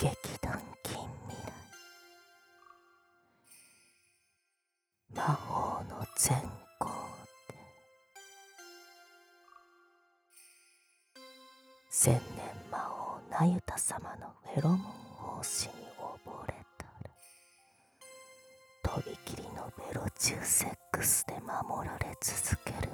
劇団近未来魔法の全校で千年魔王那由他様のフェロモン胞子に溺れたらとびきりのベロチューセックスで守られ続ける